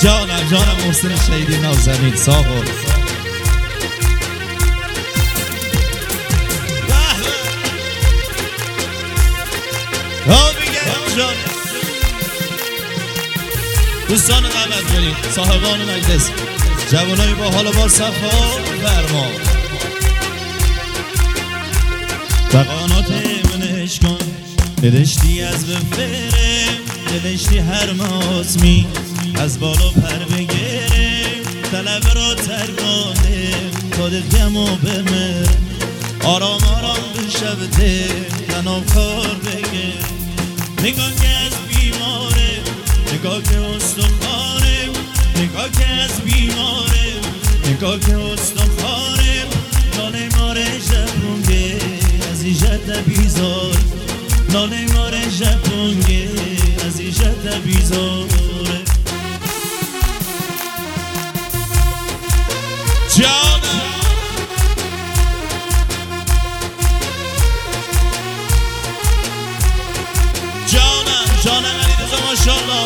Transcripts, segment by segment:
جانم محسن شهیدی نازنین ساقل جان دوستان قبل کنید صاحبان مجلس جوانای با حال و با صفا فرما فقانات منش کن ندشتی از بفرم ندشتی هر ماسمی از بالا پر بگیرم طلب را ترگانم تا دلگم و بمر آرام بشبته تنام کار بگیر نگاه که از بیماره نگاه که استخاره نگاه که از بیماره نگاه که استخاره ناله ماره ژاپنگه از ایجت بیزار ناله ماره ژاپنگه از ایجت بیزاره جانم علی رضا ماشاءالله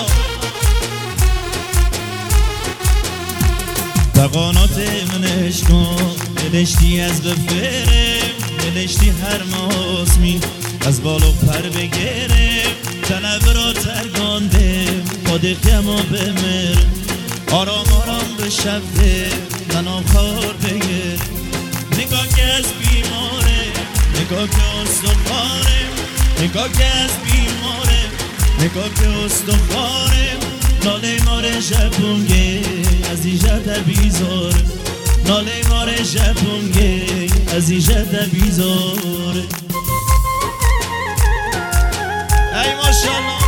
فقانات منش کن ندشتی از بفرم ندشتی هر ماسمی از بالا پر بگیرم طلب را ترگاندم خودم و بمر آرام بشبه تنام خار بگیر نگاه که از بیماره نگاه که استخاره نگاه که از بیماره نگاه که استخاره ناله ماره ژاپنگه از ایجت بیزار ناله ماره ژاپنگه از ایجت بیزار ای ماشاءالله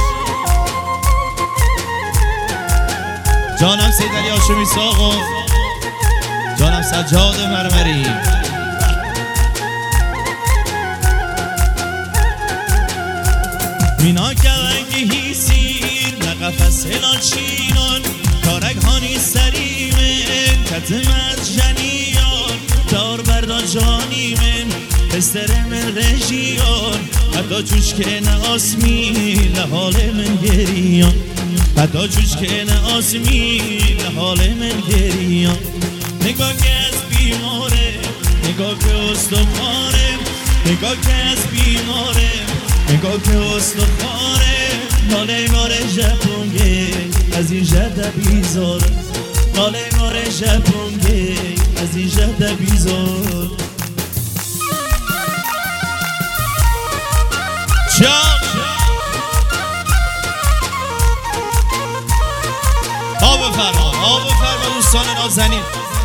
جانم سید علی هاشمی ساقو جانم سجاد مرمری مینا کلنگی هیسیر نقفس هلاچینان کارک هانی سریمن کتمت جنیان دار بردا جانی من بستر من رژیان حتی چوش که ناسمی لحال من گریان حتی چوش که ناسمی لحال من گریان نگاه که از بیماره نگاه که استخاره نگاه که از بیماره نگاه که استخاره ناله ماره ژاپنگه از این جد بیزار ناله ماره ژاپنگه از این جد بیزار آب فرما دوستان نازنین